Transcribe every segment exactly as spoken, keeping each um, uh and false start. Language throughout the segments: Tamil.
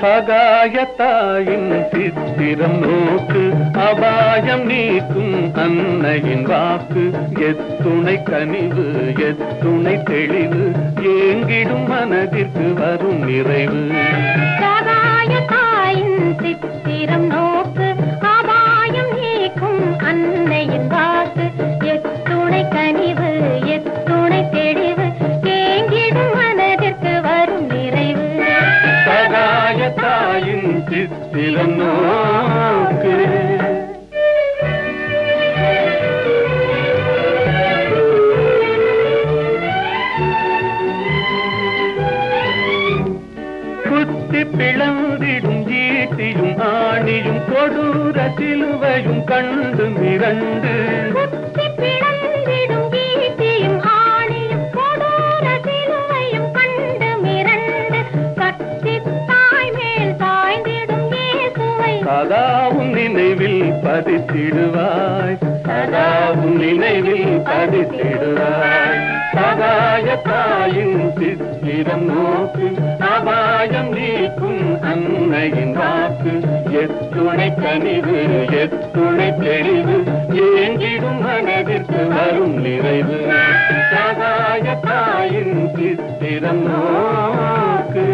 சகாயத்தாயின் சித்திரம் நோக்கு அபாயம் நீக்கும் அன்னையின் வாக்கு எத்துணை கனிவு எத்துணை தெளிவு ஏங்கிடும் மனதிற்கு வரும் நிறைவு சகாயத்தாயின் சித்திரம் நோக்கு அபாயம் நீக்கும் அன்னையின் வாக்கு எத்துணை கனிவு எத்துணை தெளிவு ஏங்கிடும் மனதிற்கு வரும் நிறைவு சகாயத்தாயின் சித்திரம் நோக்கு குத்தி பிளந்திடும் ஈட்டியும் ஆணியும் கொடூர சிலுவையும் கண்டு மிரண்டு குத்தி பிளந்திடும் ஈட்டியும் ஆணியும் கொடூர சிலுவையும் கண்டு மிரண்டு கத்தி தாய் மேல் சாய்ந்திடும் இயேசுவை சதாவும் நினைவில் பதித்திடுவாய் சதாவும் நினைவில் பதித்திடுவாய் சகாயத்தாயின் சித்திரம் நோக்கு அபாயம் நீக்கும் அன்னையின் வாக்கு எத்துணை கனிவு எத்துணை தெளிவு ஏங்கிடும் மனதிற்கு வரும் நிறைவு சகாயத்தாயின் சித்திரம் நோக்கு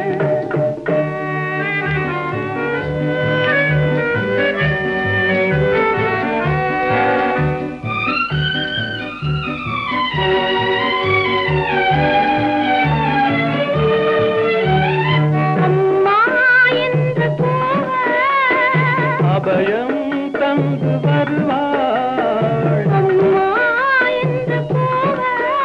அபயம் தந்து வருவாள் அம்மா என்று கூவ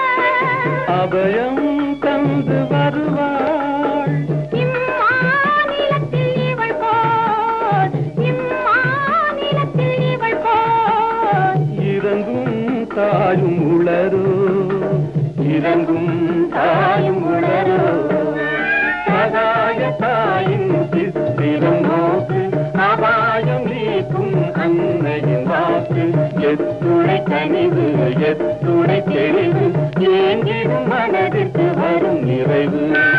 அபயம் தந்து வருவாள் இம்மாநிலத்தில் இவள் போல் இம்மாநிலத்தில் இவள் போல் இறங்கும் தாயும் உளரோ இறங்கும் தாயும் உளரோ சகாயத்தாயின் சித்திரம் நோக்கு அபாயம் நீக்கும் அன்னையின் வாக்கு எத்துணை கனிவு எத்துணை தெளிவு ஏங்கிடும் மனதிற்கு வரும் நிறைவு